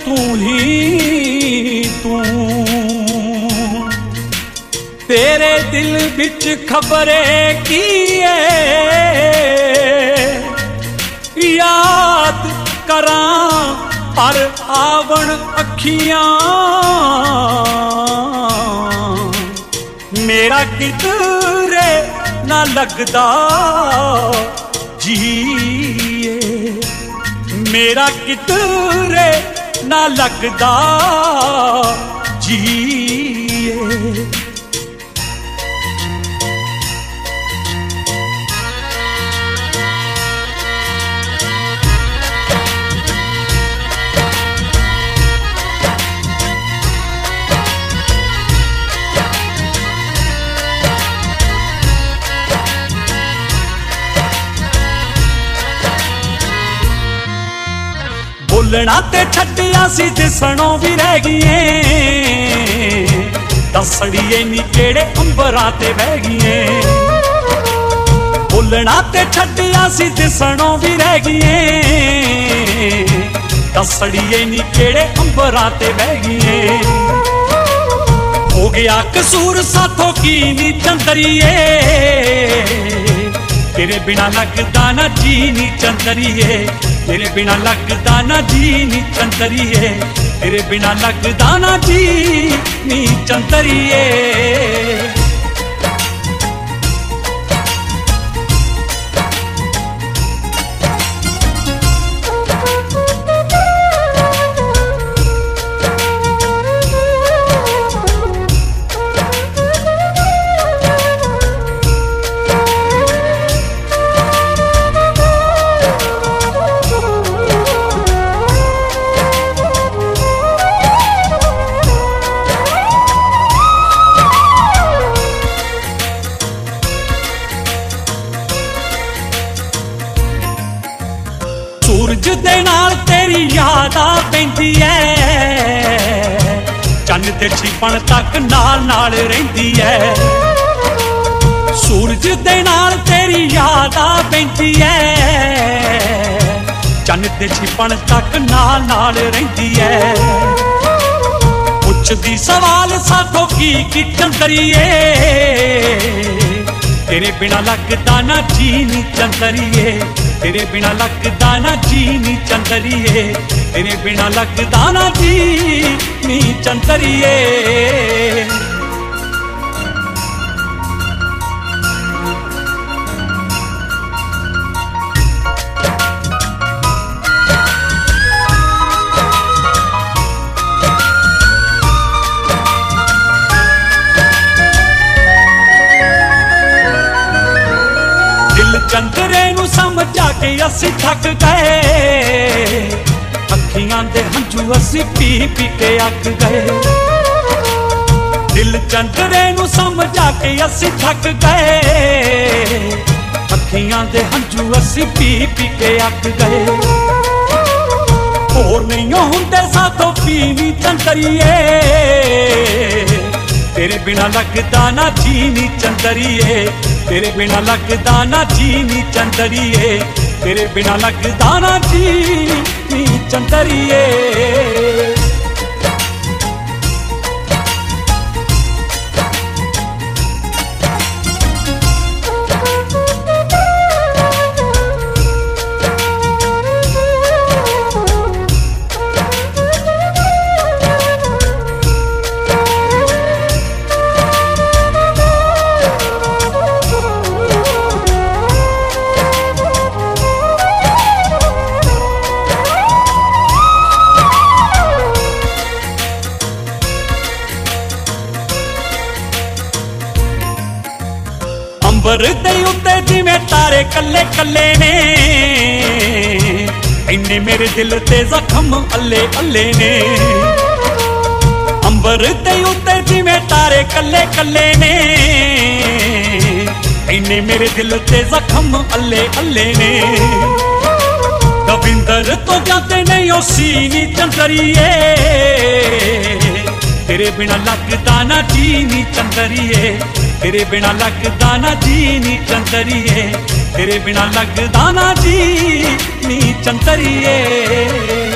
तू ही तू। तेरे दिल बिच खबरे की याद करां पर आवण अखियां मेरा किधरे ना लगदा जिए, मेरा किधरे ना लगदा जिए। बोलना ते छड्डिया सी दिसणों भी रह गईए, दसड़िए नी केड़े अंबरां ते बह गईए। बोलना ते छड्डिया सी दिसणों भी रह गईए, दसड़िए नी केड़े अंबरां ते बह गईए। हो गया कसूर साथों की नी चंदरिए, तेरे बिना लगदा ना जी नी चंदरिए, तेरे बिना लगदा ना जी नी चंदरिए, तेरे बिना लगदा ना जी नी चंदरिए। सूरज दे नाल तेरी याद आ पैंदी है, चन्न ते छिपण तक नाल नाल रहिंदी है। सूरज दे नाल तेरी याद आ पैंदी है, चन्न ते छिपण तक नाल नाल रहिंदी है। पुछदी सवाल साथों की चंदरिए, तेरे बिना लगदा ना जी नी चंदरिए, तेरे बिना लगदा ना जी नी चंदरिए, तेरे बिना लगदा ना जी नी चंदरिए। चंदरे नू समझा के असी थक गए, अखियां दे हंझू असी पी पी के अक गए। दिल चंदरे नू समझा के असी थक गए, अखियां दे हंझू असी पी पी के अक गए। होर नहीं हुंदे साथों पीनी चंदरिए, तेरे बिना लगदा ना जी नी चंदरिए, तेरे बिना लगदा ना जी नी चंदरिए, तेरे बिना लगदा ना जी नी चंदरिए। अंबर दे उत्ते जिवें तारे कल्ले कल्ले ने, इन्ने मेरे दिल ते जख्म अल्ले अल्ले ने। अंबर दे उत्ते जिवें तारे कल्ले कल्ले ने, इन्ने मेरे दिल ते जख्म अल्ले अल्ले ने। दविंदर तो जाते नहीं ओ सीनी चंदरिए, तेरे बिना लगदा ना जी नी चंदरिए, तेरे बिना लगदा ना जी नी चंदरिए, तेरे बिना लगदा ना जी नी चंदरिए।